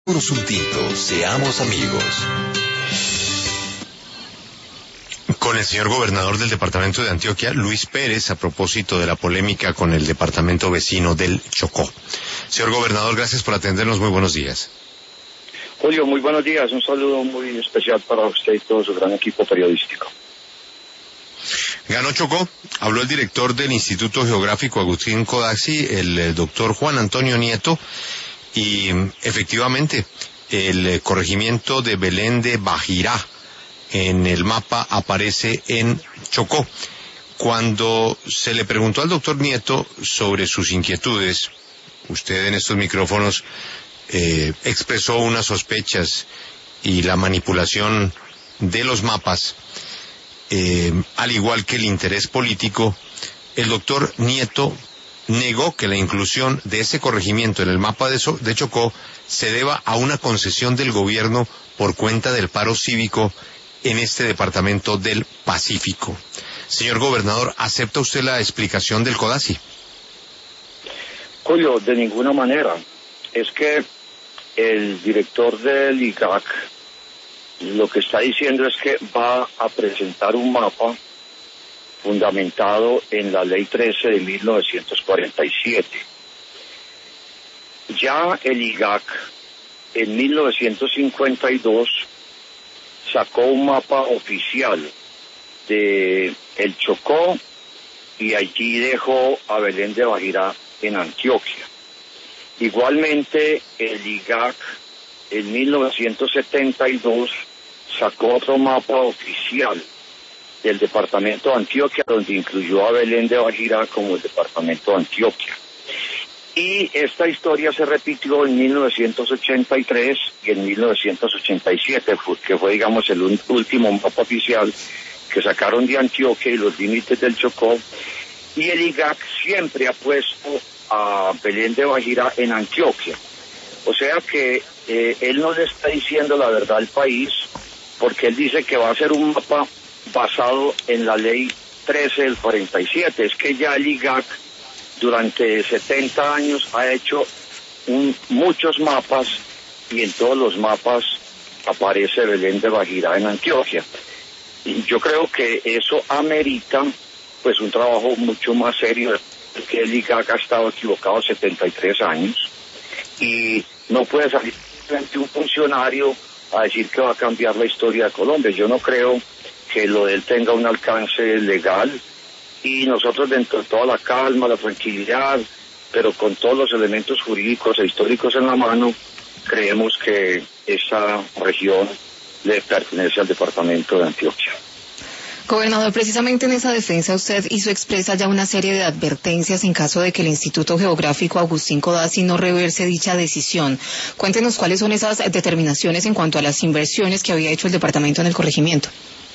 Tomémonos un tinto, seamos amigos. Con el señor gobernador del departamento de Antioquia, Luis Pérez, a propósito de la polémica con el departamento vecino del Chocó. Señor gobernador, gracias por atendernos, muy buenos días. Julio, muy buenos días, un saludo muy especial para usted y todo su gran equipo periodístico. Ganó Chocó, habló el director del Instituto Geográfico Agustín Codazzi, el doctor Juan Antonio Nieto, y efectivamente el corregimiento de Belén de Bajirá en el mapa aparece en Chocó. Cuando se le preguntó al doctor Nieto sobre sus inquietudes, usted en estos micrófonos expresó unas sospechas y la manipulación de los mapas, al igual que el interés político. El doctor Nieto negó que la inclusión de ese corregimiento en el mapa de Chocó se deba a una concesión del gobierno por cuenta del paro cívico en este departamento del Pacífico. Señor gobernador, ¿acepta usted la explicación del Codazzi? Julio, de ninguna manera. Es que el director del IGAC lo que está diciendo es que va a presentar un mapa fundamentado en la Ley 13 de 1947. Ya el IGAC en 1952 sacó un mapa oficial de el Chocó y allí dejó a Belén de Bajirá en Antioquia. Igualmente el IGAC en 1972 sacó otro mapa oficial del departamento de Antioquia, donde incluyó a Belén de Bajirá como el departamento de Antioquia. Y esta historia se repitió en 1983 y en 1987, que fue, digamos, el último mapa oficial que sacaron de Antioquia y los límites del Chocó. Y el IGAC siempre ha puesto a Belén de Bajirá en Antioquia. O sea que él no le está diciendo la verdad al país, porque él dice que va a ser un mapa basado en la ley 13 del 47. Es que ya el IGAC durante 70 años ha hecho muchos mapas y en todos los mapas aparece Belén de Bajirá en Antioquia. Y yo creo que eso amerita pues un trabajo mucho más serio, porque el IGAC ha estado equivocado 73 años y no puede salir frente a un funcionario a decir que va a cambiar la historia de Colombia. Yo no creo que lo de él tenga un alcance legal, y nosotros, dentro de toda la calma, la tranquilidad, pero con todos los elementos jurídicos e históricos en la mano, creemos que esa región le pertenece al departamento de Antioquia. Gobernador, precisamente en esa defensa usted expresa ya una serie de advertencias en caso de que el Instituto Geográfico Agustín Codazzi no reverse dicha decisión. Cuéntenos cuáles son esas determinaciones en cuanto a las inversiones que había hecho el departamento en el corregimiento.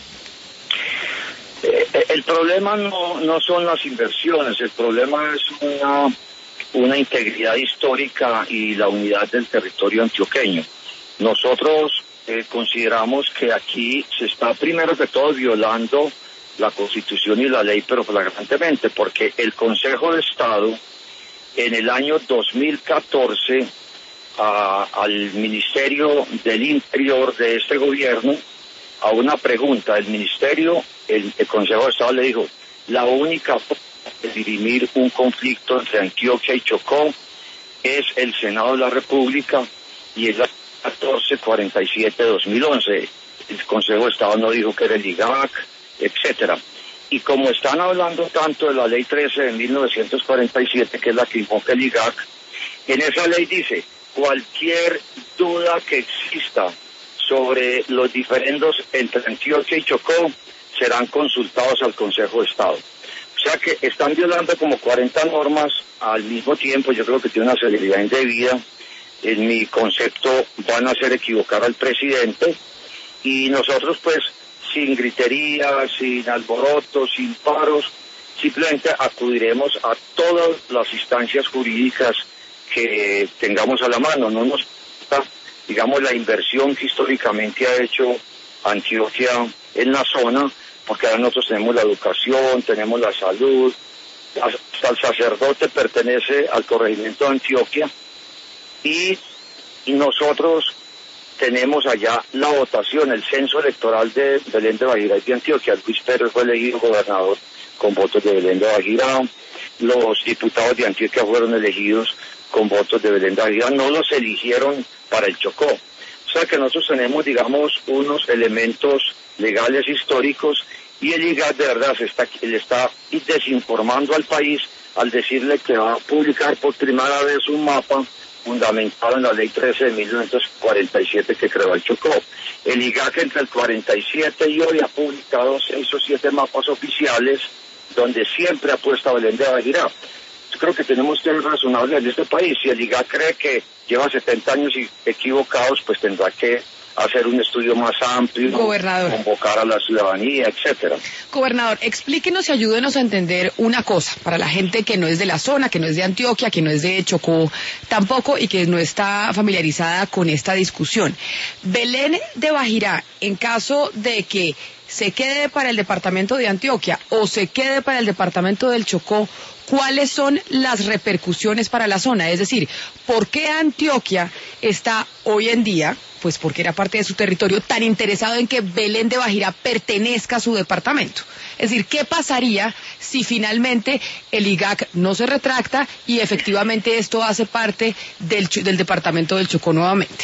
El problema no son las inversiones, el problema es una integridad histórica y la unidad del territorio antioqueño. Nosotros consideramos que aquí se está primero que todo violando la Constitución y la ley, pero flagrantemente, porque el Consejo de Estado en el año 2014 al Ministerio del Interior de este gobierno, a una pregunta del Ministerio, el Consejo de Estado le dijo: la única forma de dirimir un conflicto entre Antioquia y Chocó es el Senado de la República, y es la 1447-2011. El Consejo de Estado no dijo que era el IGAC, etcétera. Y como están hablando tanto de la ley 13 de 1947, que es la que invoca el IGAC, en esa ley dice: cualquier duda que exista sobre los diferendos entre Antioquia y Chocó serán consultados al Consejo de Estado. O sea que están violando como 40 normas al mismo tiempo. Yo creo que tiene una celeridad indebida. En mi concepto van a hacer equivocar al presidente, y nosotros pues sin gritería, sin alborotos, sin paros, simplemente acudiremos a todas las instancias jurídicas que tengamos a la mano. No nos gusta, digamos, la inversión que históricamente ha hecho Antioquia en la zona, porque ahora nosotros tenemos la educación, tenemos la salud, hasta el sacerdote pertenece al corregimiento de Antioquia, y y nosotros tenemos allá la votación, el censo electoral de Belén de Bajirá y de Antioquia. Luis Pérez fue elegido gobernador con votos de Belén de Bajirá, los diputados de Antioquia fueron elegidos con votos de Belén de Bajirá, no los eligieron para el Chocó. O sea que nosotros tenemos, digamos, unos elementos legales históricos, y el IGAC de verdad le está desinformando al país al decirle que va a publicar por primera vez un mapa fundamentado en la ley 13 de 1947 que creó el Chocó. El IGAC entre el 47 y hoy ha publicado 6 o 7 mapas oficiales donde siempre ha puesto a Belén de Bajirá. Yo creo que tenemos que ser razonables en este país. Si el IGAC cree que lleva 70 años equivocados, pues tendrá que hacer un estudio más amplio, Gobernador, convocar a la ciudadanía, etcétera. Gobernador, explíquenos y ayúdenos a entender una cosa, para la gente que no es de la zona, que no es de Antioquia, que no es de Chocó tampoco, y que no está familiarizada con esta discusión. Belén de Bajirá, en caso de que se quede para el departamento de Antioquia o se quede para el departamento del Chocó, ¿cuáles son las repercusiones para la zona? Es decir, ¿por qué Antioquia está hoy en día, pues porque era parte de su territorio, tan interesado en que Belén de Bajirá pertenezca a su departamento? Es decir, ¿qué pasaría si finalmente el IGAC no se retracta y efectivamente esto hace parte del departamento del Chocó nuevamente?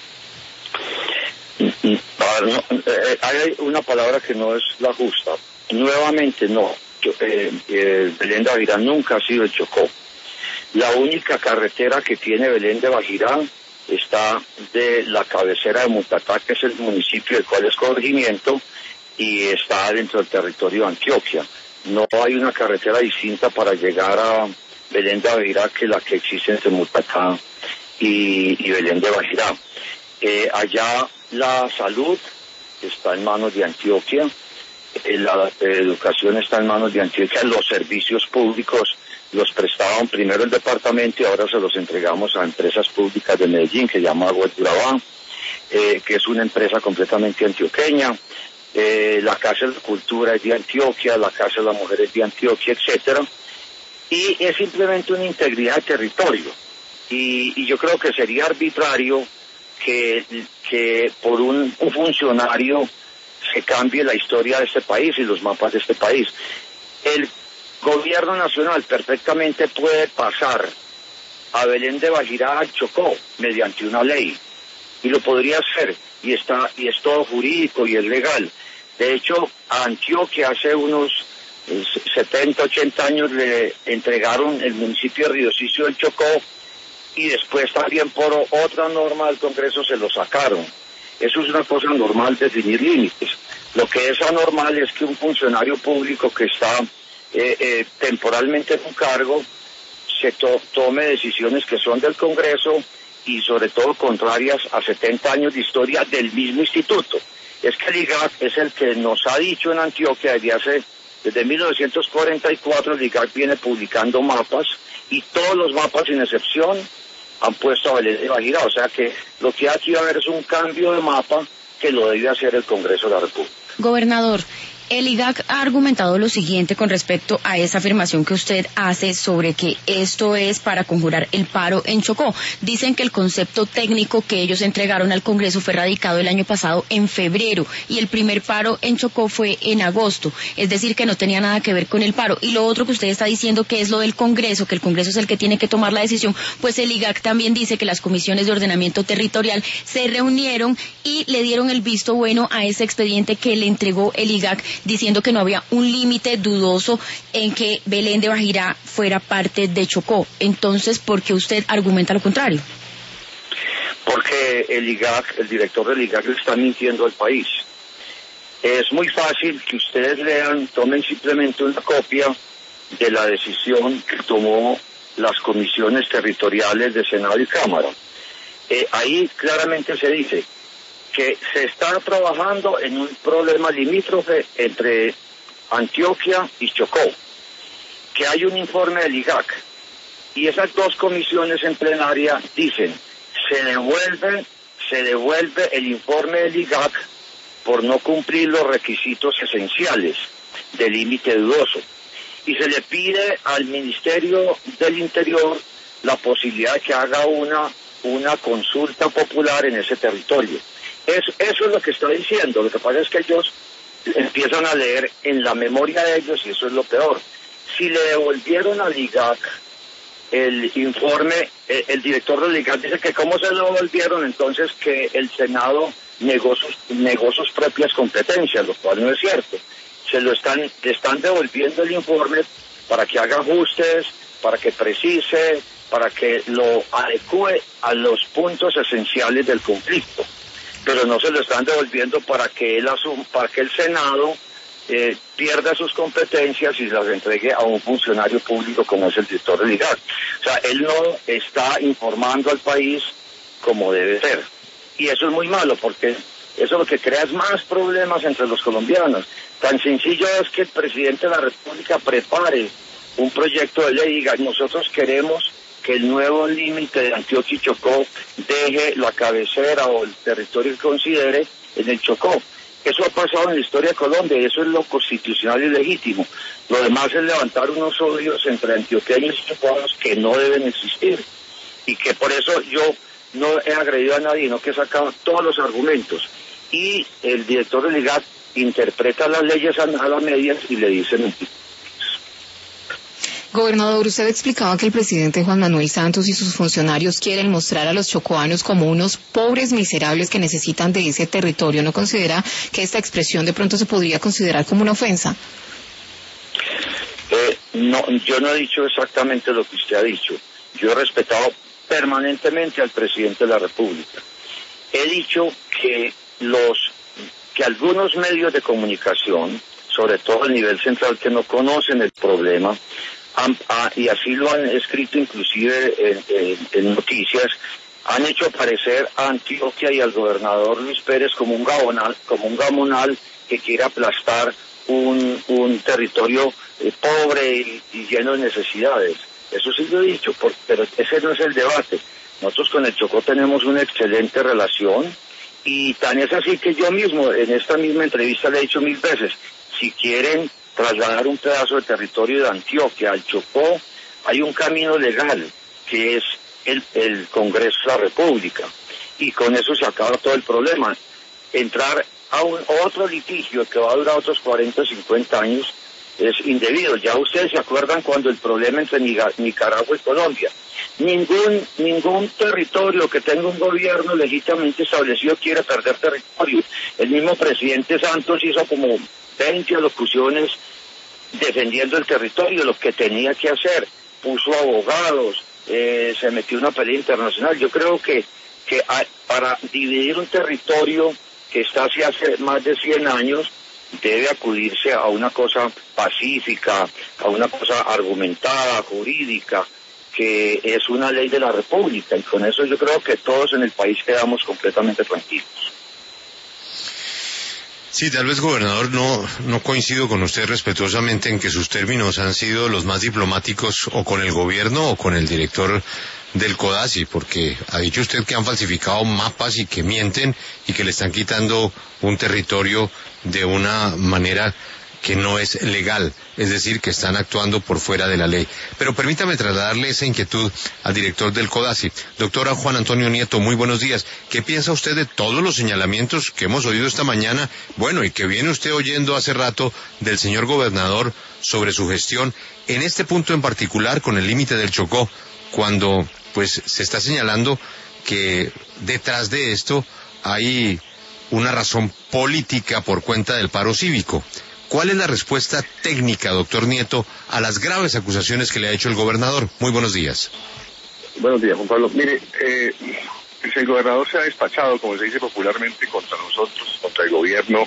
Hay una palabra que no es la justa. Nuevamente no. Belén de Bajirá nunca ha sido el Chocó. La única carretera que tiene Belén de Bajirá está de la cabecera de Mutatá, que es el municipio del cual es corregimiento, y está dentro del territorio de Antioquia. No hay una carretera distinta para llegar a Belén de Bajirá que la que existe entre Mutatá y Belén de Bajirá. Allá la salud está en manos de Antioquia, la educación está en manos de Antioquia, los servicios públicos los prestaban primero el departamento y ahora se los entregamos a empresas públicas de Medellín, que se llama Agua de Urabá, que es una empresa completamente antioqueña. La Casa de la Cultura es de Antioquia, la Casa de la Mujer es de Antioquia, etcétera. Y es simplemente una integridad de territorio. Y yo creo que sería arbitrario que por un funcionario se cambie la historia de este país y los mapas de este país. El gobierno nacional perfectamente puede pasar a Belén de Bajirá al Chocó mediante una ley, y lo podría hacer, y es todo jurídico y es legal. De hecho, a Antioquia hace unos 70, 80 años le entregaron el municipio de Río Sicio del Chocó, y después también por otra norma del Congreso se lo sacaron. Eso es una cosa normal, definir límites. Lo que es anormal es que un funcionario público que está temporalmente en un cargo se tome decisiones que son del Congreso y sobre todo contrarias a 70 años de historia del mismo instituto. Es que el IGAC es el que nos ha dicho en Antioquia desde 1944, el IGAC viene publicando mapas, y todos los mapas sin excepción han puesto a Belén de Bajirá. O sea que lo que aquí va a haber es un cambio de mapa que lo debe hacer el Congreso de la República. Gobernador, el IGAC ha argumentado lo siguiente con respecto a esa afirmación que usted hace sobre que esto es para conjurar el paro en Chocó. Dicen que el concepto técnico que ellos entregaron al Congreso fue radicado el año pasado en febrero y el primer paro en Chocó fue en agosto, es decir que no tenía nada que ver con el paro. Y lo otro que usted está diciendo que es lo del Congreso, que el Congreso es el que tiene que tomar la decisión, pues el IGAC también dice que las comisiones de ordenamiento territorial se reunieron y le dieron el visto bueno a ese expediente que le entregó el IGAC, diciendo que no había un límite dudoso en que Belén de Bajirá fuera parte de Chocó. Entonces, ¿por qué usted argumenta lo contrario? Porque el IGAC, el director del IGAC, le está mintiendo al país. Es muy fácil que ustedes tomen simplemente una copia de la decisión que tomó las comisiones territoriales de Senado y Cámara. Ahí claramente se dice que se está trabajando en un problema limítrofe entre Antioquia y Chocó, que hay un informe del IGAC, y esas dos comisiones en plenaria dicen, se devuelve el informe del IGAC por no cumplir los requisitos esenciales del límite dudoso, y se le pide al Ministerio del Interior la posibilidad de que haga una una consulta popular en ese territorio. Eso es lo que está diciendo. Lo que pasa es que ellos empiezan a leer en la memoria de ellos y eso es lo peor. Si le devolvieron al IGAC el informe, el director del IGAC dice que cómo se lo devolvieron, entonces que el Senado negó sus propias competencias, lo cual no es cierto. Le están devolviendo el informe para que haga ajustes, para que precise, para que lo adecue a los puntos esenciales del conflicto. Pero no se lo están devolviendo para que el Senado pierda sus competencias y las entregue a un funcionario público como es el director del IGAC. O sea, él no está informando al país como debe ser. Y eso es muy malo porque eso lo que crea es más problemas entre los colombianos. Tan sencillo es que el presidente de la República prepare un proyecto de ley y diga, nosotros queremos que el nuevo límite de Antioquia y Chocó deje la cabecera o el territorio que considere en el Chocó. Eso ha pasado en la historia de Colombia y eso es lo constitucional y legítimo. Lo demás es levantar unos odios entre antioqueños y chocoanos que no deben existir. Y que por eso yo no he agredido a nadie, no que he sacado todos los argumentos. Y el director del IGAC interpreta las leyes a las medias y le dice mentiras. Gobernador, usted explicaba que el presidente Juan Manuel Santos y sus funcionarios quieren mostrar a los chocoanos como unos pobres miserables que necesitan de ese territorio. ¿No considera que esta expresión de pronto se podría considerar como una ofensa? No, yo no he dicho exactamente lo que usted ha dicho. Yo he respetado permanentemente al presidente de la República. He dicho que algunos medios de comunicación, sobre todo a nivel central, que no conocen el problema, y así lo han escrito inclusive en noticias, han hecho aparecer a Antioquia y al gobernador Luis Pérez como un gamonal que quiere aplastar un territorio pobre y lleno de necesidades. Eso sí lo he dicho, pero ese no es el debate. Nosotros con el Chocó tenemos una excelente relación y tan es así que yo mismo en esta misma entrevista le he dicho 1000 veces, si quieren trasladar un pedazo de territorio de Antioquia al Chocó, hay un camino legal que es el Congreso de la República y con eso se acaba todo el problema. Entrar a otro litigio que va a durar otros 40 o 50 años es indebido. Ya ustedes se acuerdan cuando el problema entre Nicaragua y Colombia. Ningún territorio que tenga un gobierno legítimamente establecido quiere perder territorio. El mismo presidente Santos hizo como 20 alocuciones defendiendo el territorio, lo que tenía que hacer, puso abogados, se metió en una pelea internacional. Yo creo que para dividir un territorio que está hace más de 100 años, debe acudirse a una cosa pacífica, a una cosa argumentada, jurídica, que es una ley de la República, y con eso yo creo que todos en el país quedamos completamente tranquilos. Sí, tal vez, gobernador, no coincido con usted respetuosamente en que sus términos han sido los más diplomáticos o con el gobierno o con el director del CODACI, porque ha dicho usted que han falsificado mapas y que mienten y que le están quitando un territorio de una manera que no es legal, es decir, que están actuando por fuera de la ley. Pero permítame trasladarle esa inquietud al director del CODACI. Doctora Juan Antonio Nieto, muy buenos días. ¿Qué piensa usted de todos los señalamientos que hemos oído esta mañana? Bueno, y que viene usted oyendo hace rato del señor gobernador sobre su gestión, en este punto en particular con el límite del Chocó, cuando pues se está señalando que detrás de esto hay una razón política por cuenta del paro cívico. ¿Cuál es la respuesta técnica, doctor Nieto, a las graves acusaciones que le ha hecho el gobernador? Muy buenos días. Buenos días, Juan Pablo. Mire, el gobernador se ha despachado, como se dice popularmente, contra nosotros, contra el gobierno,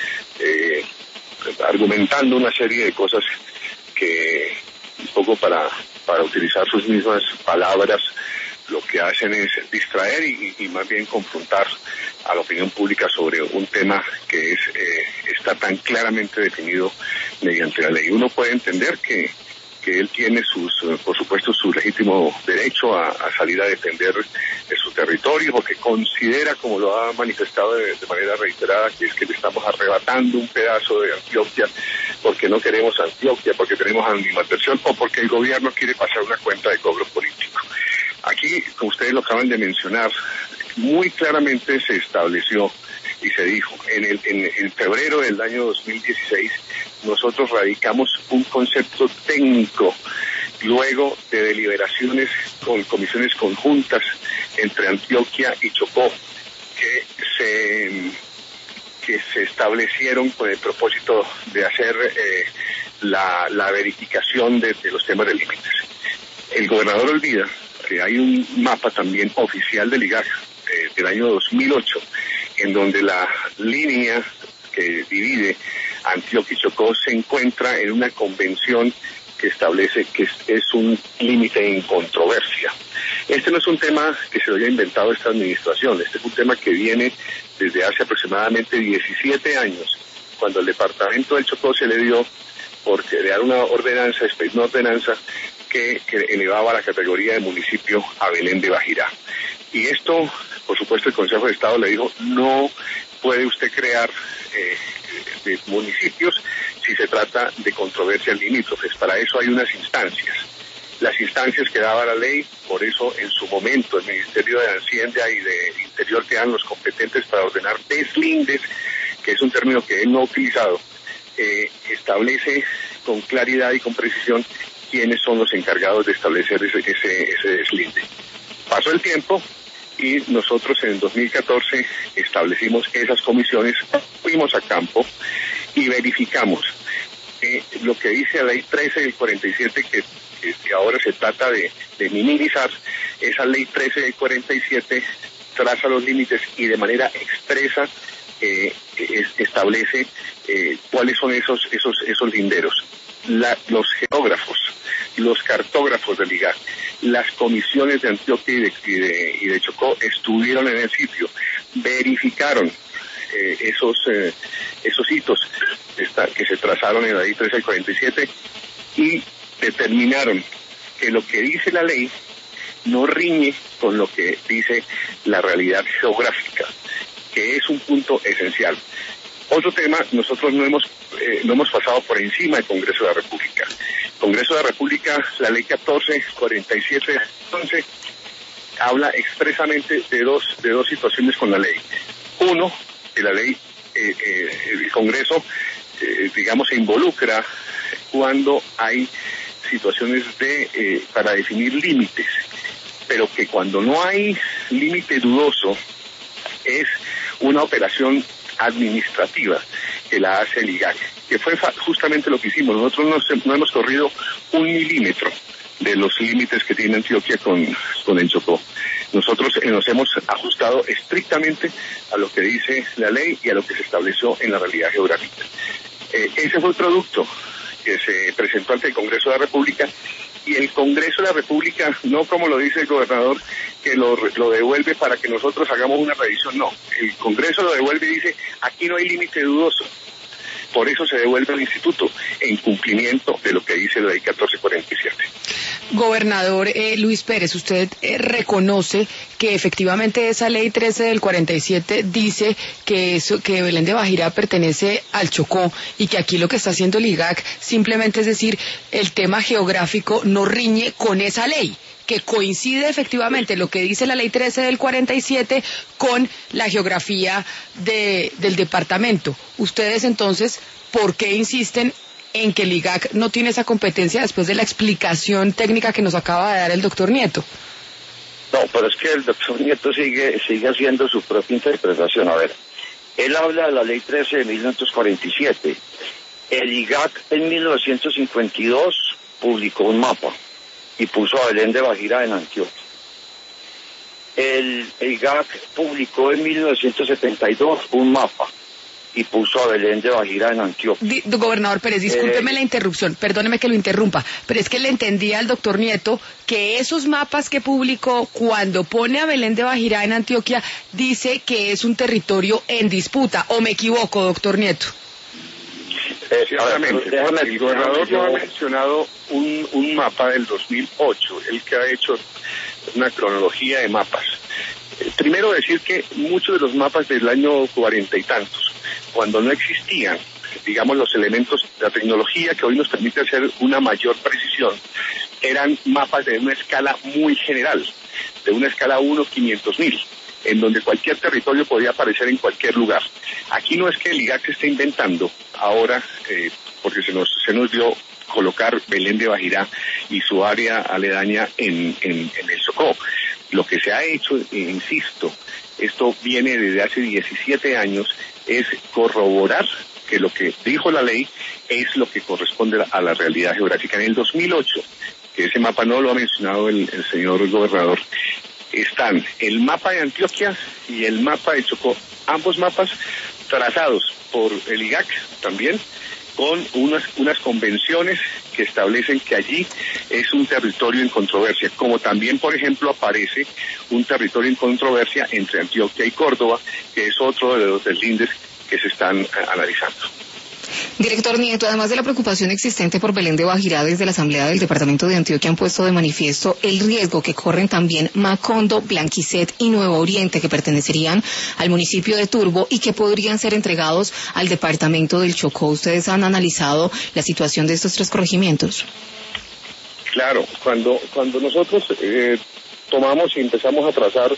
argumentando una serie de cosas que, un poco para utilizar sus mismas palabras, lo que hacen es distraer y más bien confrontar a la opinión pública sobre un tema que está tan claramente definido mediante la ley. Uno puede entender que él tiene por supuesto, su legítimo derecho a salir a defender su territorio, porque considera, como lo ha manifestado de manera reiterada, que es que le estamos arrebatando un pedazo de Antioquia, porque no queremos Antioquia, porque tenemos animadversión, o porque el gobierno quiere pasar una cuenta de cobro político. Aquí, como ustedes lo acaban de mencionar, muy claramente se estableció y se dijo, en febrero del año 2016, nosotros radicamos un concepto técnico luego de deliberaciones con comisiones conjuntas entre Antioquia y Chocó, que se establecieron con el propósito de hacer la verificación de los temas de límites. El gobernador olvida que hay un mapa también oficial del IGAC del año 2008, en donde la línea que divide Antioquia y Chocó se encuentra en una convención que establece que es un límite en controversia. Este no es un tema que se lo haya inventado esta administración, este es un tema que viene desde hace aproximadamente 17 años, cuando el departamento del Chocó se le dio por crear una ordenanza que elevaba la categoría de municipio a Belén de Bajirá. Y esto, por supuesto, el Consejo de Estado le dijo, no puede usted crear de municipios si se trata de controversias limítrofes. Para eso hay unas instancias. Las instancias que daba la ley, por eso en su momento el Ministerio de Hacienda y de Interior quedan los competentes para ordenar deslindes, que es un término que él no ha utilizado, establece con claridad y con precisión quiénes son los encargados de establecer ese deslinde. Pasó el tiempo y nosotros en 2014 establecimos esas comisiones, fuimos a campo y verificamos lo que dice la ley 13 del 47, que ahora se trata de minimizar. Esa ley 13 del 47 traza los límites y de manera expresa establece cuáles son esos linderos. Los geógrafos, los cartógrafos del IGAC, las comisiones de Antioquia y de Chocó estuvieron en el sitio, verificaron esos hitos que se trazaron en la ley 13 del 47 y determinaron que lo que dice la ley no riñe con lo que dice la realidad geográfica, que es un punto esencial. Otro tema, nosotros no hemos pasado por encima del Congreso de la República. Congreso de la República, la ley 1447 de 2011 habla expresamente de dos situaciones con la ley. Uno, que la ley, el Congreso, se involucra cuando hay situaciones para definir límites, pero que cuando no hay límite dudoso es una operación administrativa que la hace el IGAC, que fue justamente lo que hicimos. Nosotros no hemos corrido 1 milímetro de los límites que tiene Antioquia con el Chocó. Nosotros nos hemos ajustado estrictamente a lo que dice la ley y a lo que se estableció en la realidad geográfica. Ese fue el producto que se presentó ante el Congreso de la República, y el Congreso de la República, no como lo dice el gobernador, que lo devuelve para que nosotros hagamos una revisión, no. El Congreso lo devuelve y dice, aquí no hay límite dudoso. Por eso se devuelve al instituto, en cumplimiento de lo que dice la ley 1447. Gobernador Luis Pérez, usted reconoce que efectivamente esa ley 13 del 47 dice que Belén de Bajirá pertenece al Chocó y que aquí lo que está haciendo el IGAC simplemente es decir, el tema geográfico no riñe con esa ley, que coincide efectivamente lo que dice la ley 13 del 47 con la geografía del departamento. Ustedes entonces, ¿por qué insisten en que el IGAC no tiene esa competencia después de la explicación técnica que nos acaba de dar el doctor Nieto? No, pero es que el doctor Nieto sigue haciendo su propia interpretación. A ver, él habla de la ley 13 de 1947. El IGAC en 1952 publicó un mapa y puso a Belén de Bajirá en Antioquia. El IGAC publicó en 1972 un mapa y puso a Belén de Bajirá en Antioquia. Gobernador Pérez, discúlpeme la interrupción, perdóneme que lo interrumpa, pero es que le entendía al doctor Nieto que esos mapas que publicó, cuando pone a Belén de Bajirá en Antioquia, dice que es un territorio en disputa, ¿o me equivoco, doctor Nieto? Claramente, el gobernador no ha mencionado un mapa del 2008, el que ha hecho una cronología de mapas. Primero decir que muchos de los mapas del año 40 y tantos, cuando no existían, digamos, los elementos de la tecnología que hoy nos permite hacer una mayor precisión, eran mapas de una escala muy general. de una escala 1/500.000, en donde cualquier territorio podía aparecer en cualquier lugar. Aquí no es que el IGAC se esté inventando ahora, porque se nos dio colocar Belén de Bajirá y su área aledaña en el Chocó. Lo que se ha hecho, insisto, esto viene desde hace 17 años, es corroborar que lo que dijo la ley es lo que corresponde a la realidad geográfica. En el 2008, que ese mapa no lo ha mencionado el señor gobernador, están el mapa de Antioquia y el mapa de Chocó, ambos mapas trazados por el IGAC también, con unas convenciones que establecen que allí es un territorio en controversia, como también, por ejemplo, aparece un territorio en controversia entre Antioquia y Córdoba, que es otro de los deslindes que se están analizando. Director Nieto, además de la preocupación existente por Belén de Bajirá, desde la Asamblea del Departamento de Antioquia han puesto de manifiesto el riesgo que corren también Macondo, Blanquicet y Nuevo Oriente, que pertenecerían al municipio de Turbo y que podrían ser entregados al Departamento del Chocó. ¿Ustedes han analizado la situación de estos tres corregimientos? Claro, cuando nosotros tomamos y empezamos a trazar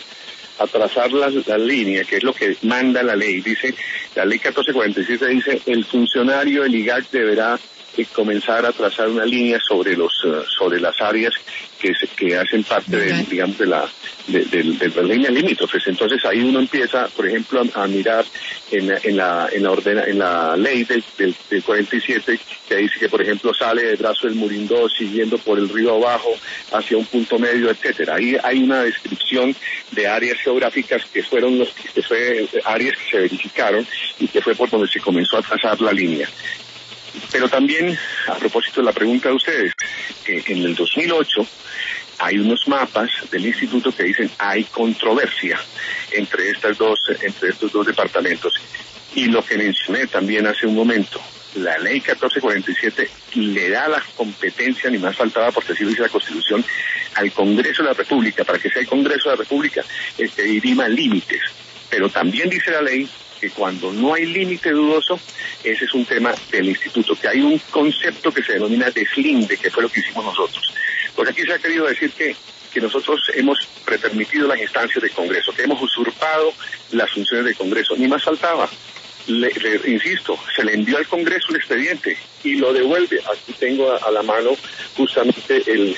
la línea, que es lo que manda la ley. Dice, la ley 1447 dice, el funcionario del IGAC deberá comenzar a trazar una línea sobre las áreas que hacen parte de las líneas limítrofes. Entonces ahí uno empieza, por ejemplo, a mirar en la ley del 47, que dice que, por ejemplo, sale del brazo del Murindó siguiendo por el río abajo hacia un punto medio, etcétera. Ahí hay una descripción de áreas geográficas que fueron áreas que se verificaron y que fue por donde se comenzó a trazar la línea. Pero también, a propósito de la pregunta de ustedes, en el 2008 hay unos mapas del instituto que dicen hay controversia entre estos dos departamentos. Y lo que mencioné también hace un momento, la ley 1447 le da la competencia, ni más faltaba, porque así lo dice la Constitución, al Congreso de la República, para que sea el Congreso de la República el que dirima límites. Pero también dice la ley que cuando no hay límite dudoso, ese es un tema del instituto, que hay un concepto que se denomina deslinde, que fue lo que hicimos nosotros. Pues aquí se ha querido decir que nosotros hemos pretermitido las instancias del Congreso, que hemos usurpado las funciones del Congreso, ni más faltaba. Insisto, se le envió al Congreso un expediente y lo devuelve. Aquí tengo a la mano justamente el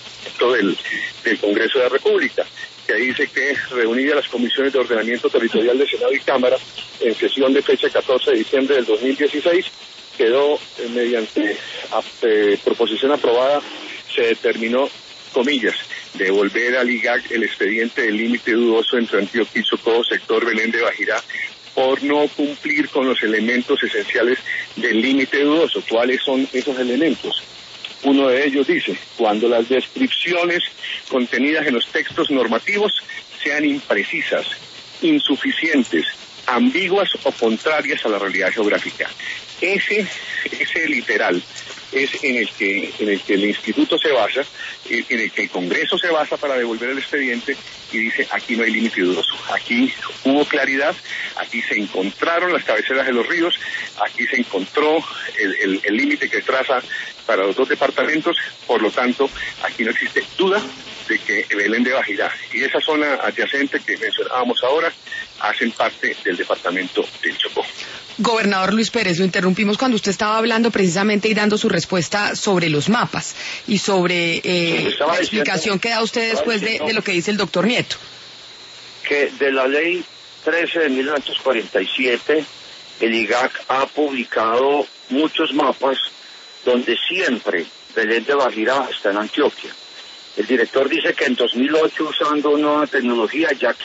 del Congreso de la República, que dice que reunida las comisiones de ordenamiento territorial de Senado y Cámara en sesión de fecha 14 de diciembre del 2016, quedó mediante proposición aprobada, se determinó, comillas, devolver al IGAC el expediente del límite dudoso entre Antioquia y Chocó, sector Belén de Bajirá, por no cumplir con los elementos esenciales del límite dudoso. ¿Cuáles son esos elementos? Uno de ellos dice, cuando las descripciones contenidas en los textos normativos sean imprecisas, insuficientes, ambiguas o contrarias a la realidad geográfica. Ese literal es en el que el instituto se basa, en el que el Congreso se basa para devolver el expediente y dice, aquí no hay límite dudoso. Aquí hubo claridad, aquí se encontraron las cabeceras de los ríos, aquí se encontró el límite que traza para los dos departamentos, por lo tanto, aquí no existe duda de que Belén de Bajirá y esa zona adyacente que mencionábamos ahora hacen parte del departamento del Chocó. Gobernador Luis Pérez, lo interrumpimos cuando usted estaba hablando precisamente y dando su respuesta sobre los mapas y sobre la explicación que da usted después de lo que dice el doctor Nieto. Que de la ley 13 de 1947, el IGAC ha publicado muchos mapas donde siempre Belén de Bajirá está en Antioquia. El director dice que en 2008, usando una tecnología, ya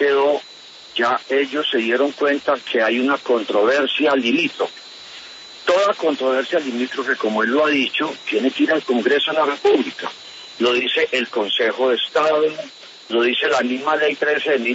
ellos se dieron cuenta que hay una controversia limítrofe. Toda controversia limítrofe, como él lo ha dicho, tiene que ir al Congreso de la República. Lo dice el Consejo de Estado, lo dice la misma ley 13 de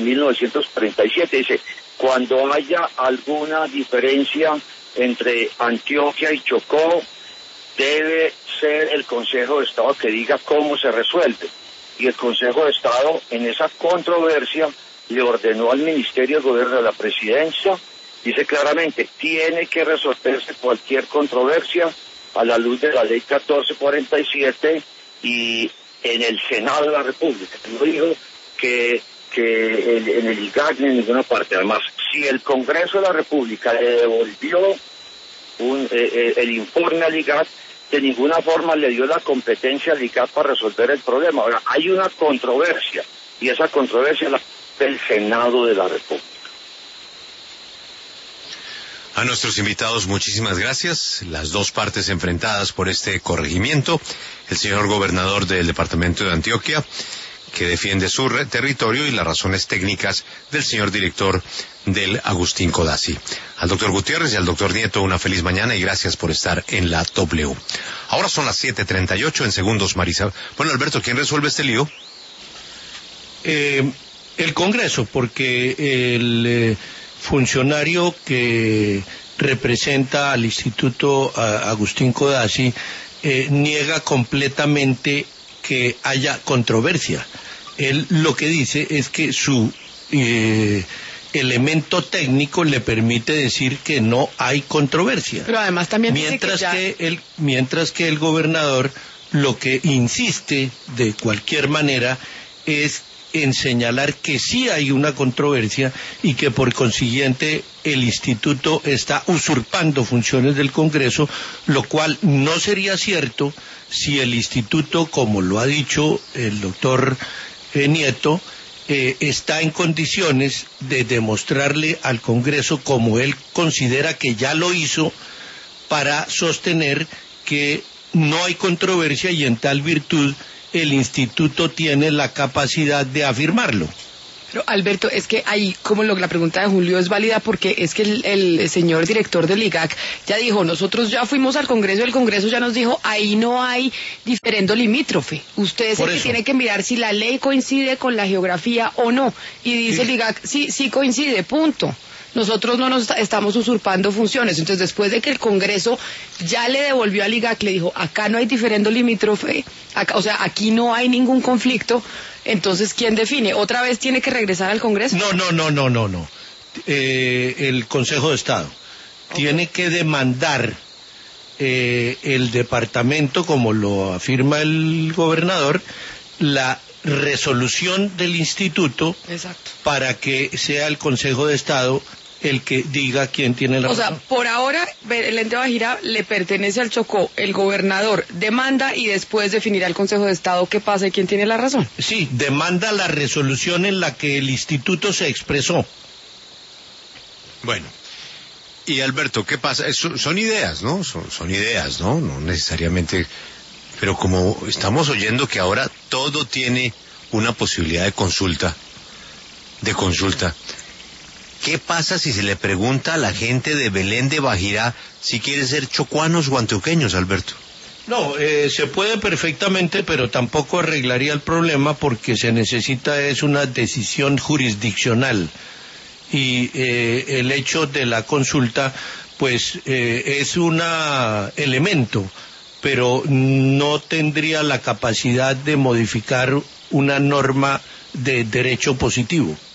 1937. Dice, cuando haya alguna diferencia entre Antioquia y Chocó, debe ser el Consejo de Estado que diga cómo se resuelve. Y el Consejo de Estado, en esa controversia, le ordenó al Ministerio de Gobierno de la Presidencia, dice claramente, tiene que resolverse cualquier controversia a la luz de la ley 1447 y en el Senado de la República. No dijo en el IGAC ni en ninguna parte. Además, si el Congreso de la República le devolvió el informe al IGAC, de ninguna forma le dio la competencia al IGAC para resolver el problema. Ahora, hay una controversia, y esa controversia es la del Senado de la República. A nuestros invitados, muchísimas gracias. Las dos partes enfrentadas por este corregimiento. El señor gobernador del departamento de Antioquia, que defiende su territorio, y las razones técnicas del señor director del Agustín Codazzi. Al doctor Gutiérrez y al doctor Nieto, una feliz mañana y gracias por estar en la W. Ahora son las 7:38 en segundos, Marisa. Bueno, Alberto, ¿quién resuelve este lío? El Congreso, porque el funcionario que representa al Instituto Agustín Codazzi niega completamente que haya controversia. Él lo que dice es que su elemento técnico le permite decir que no hay controversia. Pero además también mientras que el gobernador lo que insiste de cualquier manera es en señalar que sí hay una controversia y que por consiguiente el instituto está usurpando funciones del Congreso, lo cual no sería cierto si el instituto, como lo ha dicho el doctor Nieto, está en condiciones de demostrarle al Congreso, como él considera que ya lo hizo, para sostener que no hay controversia y en tal virtud el instituto tiene la capacidad de afirmarlo. Pero Alberto, es que ahí como la pregunta de Julio es válida porque es que el señor director del IGAC ya dijo, nosotros ya fuimos al Congreso y el Congreso ya nos dijo, ahí no hay diferendo limítrofe. Usted es el que tiene que mirar si la ley coincide con la geografía o no. Y dice el IGAC, sí coincide, punto. Nosotros no nos estamos usurpando funciones. Entonces, después de que el Congreso ya le devolvió al IGAC, le dijo, acá no hay diferendo limítrofe, o sea, aquí no hay ningún conflicto, entonces, ¿quién define? ¿Otra vez tiene que regresar al Congreso? No. El Consejo de Estado tiene que demandar el departamento, como lo afirma el gobernador, la resolución del instituto. Exacto. Para que sea el Consejo de Estado el que diga quién tiene la razón. O sea, por ahora el ente Bajirá le pertenece al Chocó, el gobernador demanda y después definirá el Consejo de Estado qué pasa y quién tiene la razón. Sí, demanda la resolución en la que el instituto se expresó. Bueno, y Alberto, ¿qué pasa? Son ideas, ¿no? Son ideas, ¿no? No necesariamente, pero como estamos oyendo que ahora todo tiene una posibilidad de consulta, ¿qué pasa si se le pregunta a la gente de Belén de Bajirá si quiere ser chocuanos o antioqueños, Alberto? No, se puede perfectamente, pero tampoco arreglaría el problema porque se necesita es una decisión jurisdiccional y el hecho de la consulta pues es un elemento, pero no tendría la capacidad de modificar una norma de derecho positivo.